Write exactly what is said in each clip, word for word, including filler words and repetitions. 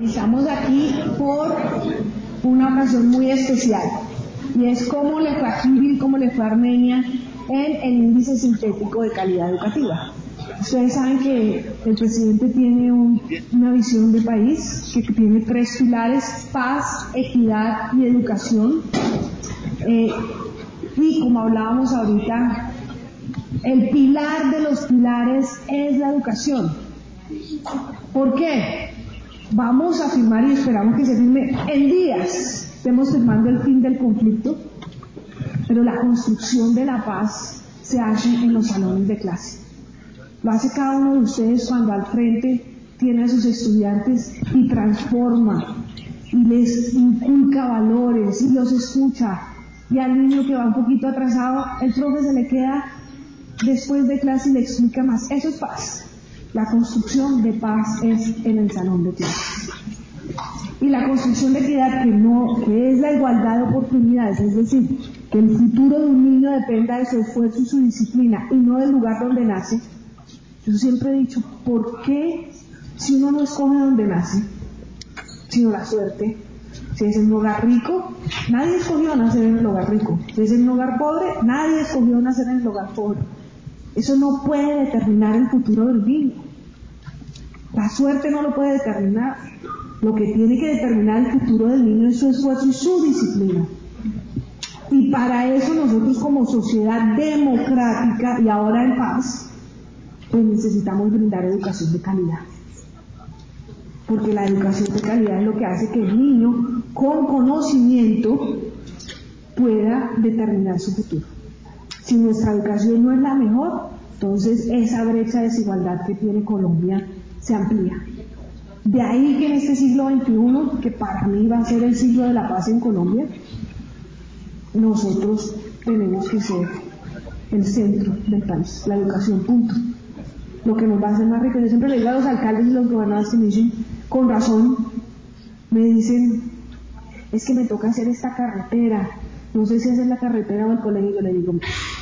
Estamos aquí por una ocasión muy especial y es cómo le fue a Kiril, cómo le fue a Armenia en el índice sintético de calidad educativa. Ustedes saben que el presidente tiene un, una visión de país que tiene tres pilares: paz, equidad y educación. Eh, y como hablábamos ahorita, el pilar de los pilares es la educación. ¿Por qué? Vamos a firmar y esperamos que se firme en días. Estemos firmando el fin del conflicto, pero la construcción de la paz se hace en los salones de clase. Lo hace cada uno de ustedes cuando al frente tiene a sus estudiantes y transforma y les inculca valores y los escucha. Y al niño que va un poquito atrasado, el profe se le queda después de clase y le explica más. Eso es paz. La construcción de paz es en el salón de clase. Y la construcción de equidad, que no, que es la igualdad de oportunidades, es decir, que el futuro de un niño dependa de su esfuerzo y su disciplina y no del lugar donde nace. Yo siempre he dicho, ¿por qué si uno no escoge donde nace, sino la suerte? Si es en un hogar rico, nadie escogió nacer en el hogar rico. Si es en un hogar pobre, nadie escogió nacer en el hogar pobre. Eso no puede determinar el futuro del niño. La suerte no lo puede determinar. Lo que tiene que determinar el futuro del niño es su esfuerzo y su disciplina. Y para eso nosotros, como sociedad democrática y ahora en paz, pues necesitamos brindar educación de calidad. Porque la educación de calidad es lo que hace que el niño, con conocimiento, pueda determinar su futuro. Si nuestra educación no es la mejor, entonces esa brecha de desigualdad que tiene Colombia se amplía. De ahí que en este siglo veintiuno, que para mí va a ser el siglo de la paz en Colombia, nosotros tenemos que ser el centro del país, la educación, punto. Lo que nos va a hacer más ricos. Yo siempre le digo a los alcaldes y los gobernadores que me dicen, con razón, me dicen, es que me toca hacer esta carretera, no sé si hacer la carretera o el colegio. Yo le digo,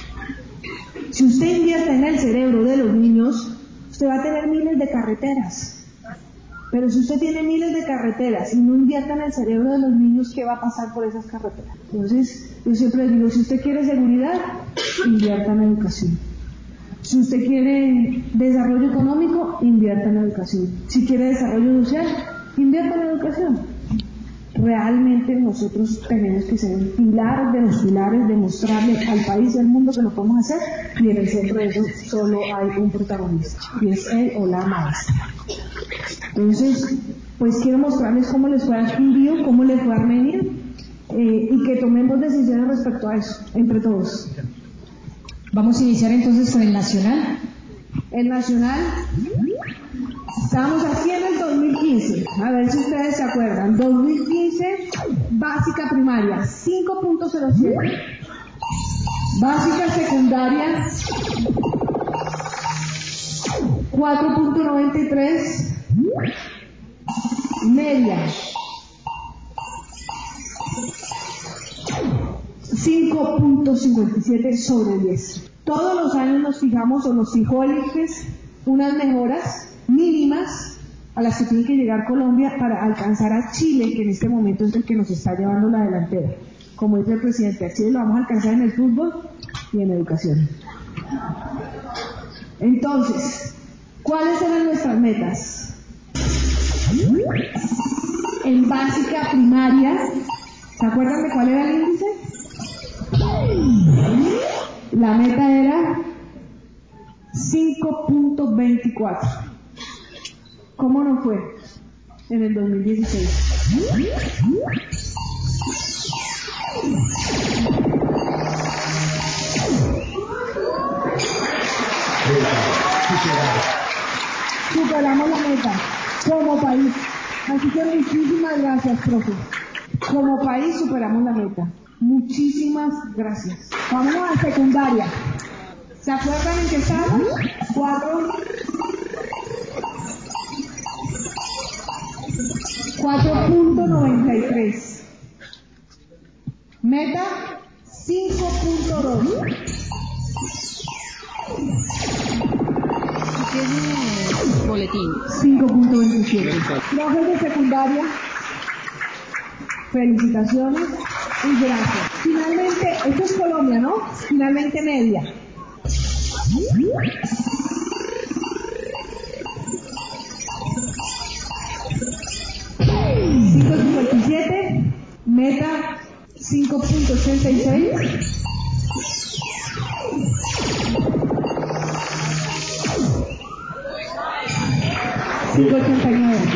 si usted invierte en el cerebro de los niños, usted va a tener miles de carreteras. Pero si usted tiene miles de carreteras y no invierte en el cerebro de los niños, ¿qué va a pasar por esas carreteras? Entonces, yo siempre les digo, si usted quiere seguridad, invierta en educación. Si usted quiere desarrollo económico, invierta en educación. Si quiere desarrollo social, invierta en educación. Realmente nosotros tenemos que ser el pilar de los pilares, demostrarle al país y al mundo que lo podemos hacer, y en el centro de eso solo hay un protagonista, y es él o la maestra. Entonces, pues quiero mostrarles cómo les fue a Kiril, cómo les fue a Armenia, eh, y que tomemos decisiones respecto a eso, entre todos. Vamos a iniciar entonces con el nacional. El nacional, estábamos aquí en el dos mil quince, a ver si ustedes se acuerdan. dos mil quince, básica primaria, cinco punto cero siete. Básica secundaria, cuatro punto noventa y tres. Media, cinco punto cincuenta y siete sobre diez. Todos los años nos fijamos, o nos fijó el I C E S, unas mejoras mínimas a las que tiene que llegar Colombia para alcanzar a Chile, que en este momento es el que nos está llevando la delantera. Como dice el presidente, a Chile lo vamos a alcanzar en el fútbol y en educación. Entonces, ¿cuáles eran nuestras metas? En básica primaria, ¿se acuerdan de cuál era el índice? La meta era cinco punto veinticuatro. ¿Cómo nos fue en el dos mil dieciséis? Superamos la meta como país. Así que muchísimas gracias, profe. Como país superamos la meta. Muchísimas gracias. Vámonos a secundaria. ¿Se acuerdan en qué estamos? Cuatro. cuatro punto noventa y tres. Meta cinco punto dos. tiene boletín. cinco punto veintisiete. Profes de secundaria, felicitaciones y gracias. Finalmente, esto es Colombia, ¿no? Finalmente media. cinco punto cincuenta y siete, meta cinco punto ochenta y seis. cinco punto ochenta y nueve.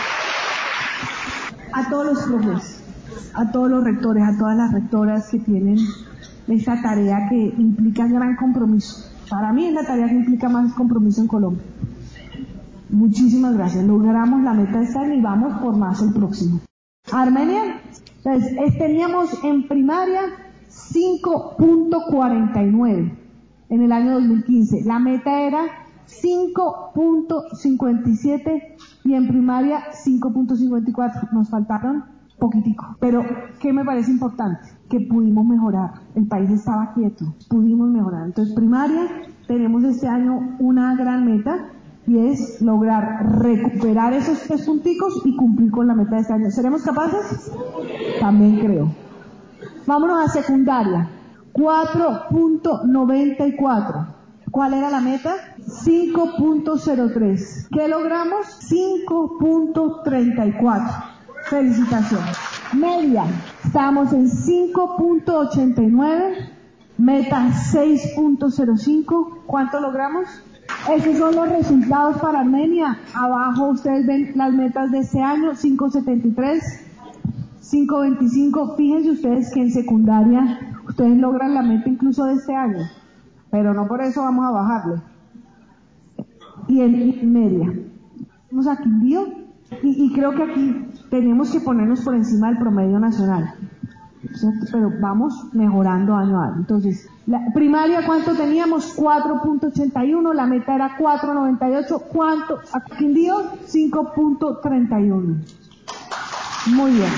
A todos los profes, a todos los rectores, a todas las rectoras que tienen esta tarea que implica gran compromiso. Para mí es la tarea que implica más compromiso en Colombia. Muchísimas gracias. Logramos la meta de este año y vamos por más el próximo. Armenia, entonces teníamos en primaria cinco punto cuarenta y nueve en el año dos mil quince. La meta era cinco punto cincuenta y siete y en primaria cinco punto cincuenta y cuatro. Nos faltaron poquitico. Pero, ¿qué me parece importante? Que pudimos mejorar. El país estaba quieto. Pudimos mejorar. Entonces, primaria, tenemos este año una gran meta y es lograr recuperar esos tres punticos y cumplir con la meta de este año. ¿Seremos capaces? También creo. Vámonos a secundaria. cuatro punto noventa y cuatro. ¿Cuál era la meta? cinco punto cero tres. ¿Qué logramos? cinco punto treinta y cuatro. Felicitaciones. Media. Estamos en cinco punto ochenta y nueve. Meta seis punto cero cinco. ¿Cuánto logramos? Esos son los resultados para Armenia. Abajo ustedes ven las metas de este año. cinco punto setenta y tres. cinco punto veinticinco. Fíjense ustedes que en secundaria ustedes logran la meta incluso de este año. Pero no por eso vamos a bajarle. Y en media. Vamos a Quindío. Y, y creo que aquí tenemos que ponernos por encima del promedio nacional. ¿Cierto? Pero vamos mejorando año a año. Entonces, la primaria, ¿cuánto teníamos? cuatro punto ochenta y uno. La meta era cuatro punto noventa y ocho. ¿Cuánto? A Quindío, cinco punto treinta y uno. Muy bien.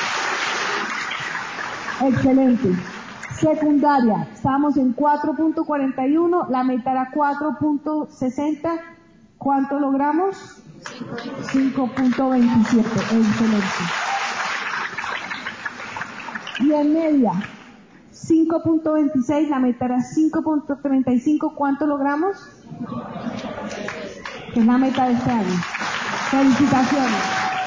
Excelente. Secundaria, estábamos en cuatro punto cuarenta y uno, la meta era cuatro punto sesenta. ¿Cuánto logramos? cinco punto veintisiete. Excelente. Y en media, cinco punto veintiséis, la meta era cinco punto treinta y cinco. ¿Cuánto logramos? Es la meta de este año. Felicitaciones.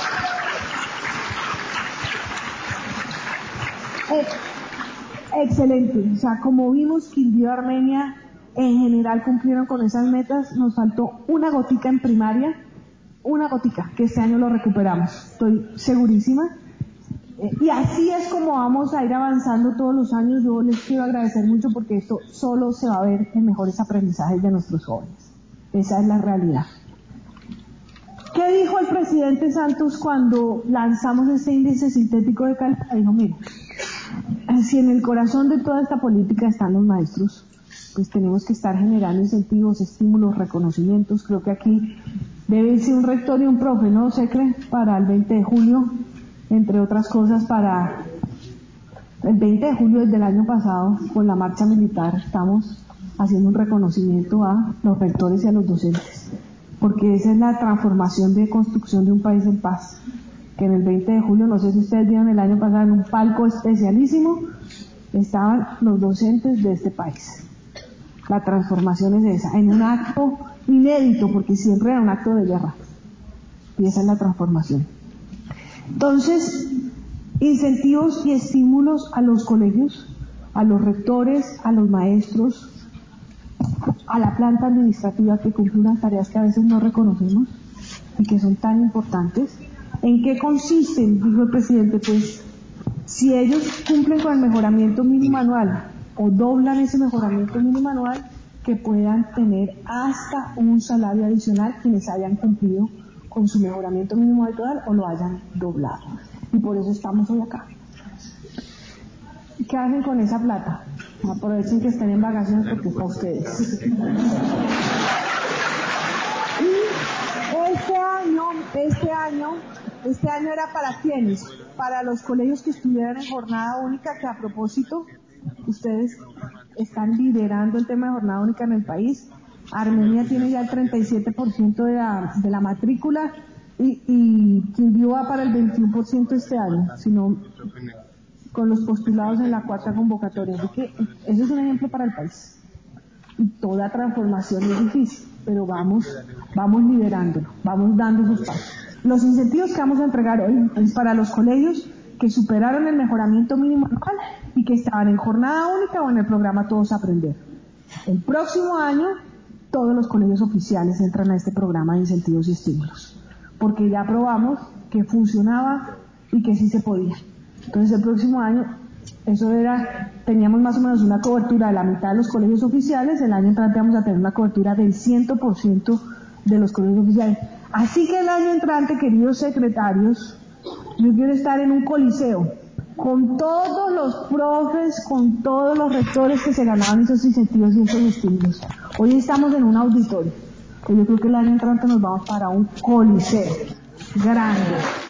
Eh, Excelente, o sea, como vimos, Quindío y Armenia en general cumplieron con esas metas. Nos faltó una gotica en primaria, una gotica, que este año lo recuperamos, estoy segurísima. Eh, y así es como vamos a ir avanzando todos los años. Yo les quiero agradecer mucho porque esto solo se va a ver en mejores aprendizajes de nuestros jóvenes. Esa es la realidad. ¿Qué dijo el presidente Santos cuando lanzamos este índice sintético de calidad? Dijo, mire, si en el corazón de toda esta política están los maestros, pues tenemos que estar generando incentivos, estímulos, reconocimientos. Creo que aquí debe irse un rector y un profe, ¿no, Secre? Para el veinte de julio, entre otras cosas, para el veinte de julio desde el año pasado, con la marcha militar, estamos haciendo un reconocimiento a los rectores y a los docentes, porque esa es la transformación de construcción de un país en paz. Que en el veinte de julio, no sé si ustedes vieron el año pasado, en un palco especialísimo, estaban los docentes de este país. La transformación es esa, en un acto inédito, porque siempre era un acto de guerra. Y esa es la transformación. Entonces, incentivos y estímulos a los colegios, a los rectores, a los maestros, a la planta administrativa que cumple unas tareas que a veces no reconocemos y que son tan importantes. ¿En qué consisten? Dijo el presidente, pues, si ellos cumplen con el mejoramiento mínimo anual o doblan ese mejoramiento mínimo anual, que puedan tener hasta un salario adicional quienes hayan cumplido con su mejoramiento mínimo anual o lo hayan doblado. Y por eso estamos hoy acá. ¿Qué hacen con esa plata? Aprovechen que estén en vacaciones porque es para ustedes. Y este año, este año, este año era para quiénes? Para los colegios que estuvieran en jornada única, que a propósito, ustedes están liderando el tema de jornada única en el país. Armenia tiene ya el treinta y siete por ciento de la, de la matrícula y, y Quindío va para el veintiuno por ciento este año, sino con los postulados en la cuarta convocatoria. Así que ese es un ejemplo para el país. Y toda transformación es difícil, pero vamos, vamos liderándolo, vamos dando esos pasos. Los incentivos que vamos a entregar hoy es para los colegios que superaron el mejoramiento mínimo anual y que estaban en jornada única o en el programa Todos Aprender. El próximo año, todos los colegios oficiales entran a este programa de incentivos y estímulos, porque ya probamos que funcionaba y que sí se podía. Entonces el próximo año, eso era, teníamos más o menos una cobertura de la mitad de los colegios oficiales, el año entrante vamos a tener una cobertura del cien por ciento de los colegios oficiales. Así que el año entrante, queridos secretarios, yo quiero estar en un coliseo, con todos los profes, con todos los rectores que se ganaban esos incentivos y esos estímulos. Hoy estamos en un auditorio, pero yo creo que el año entrante nos vamos para un coliseo grande.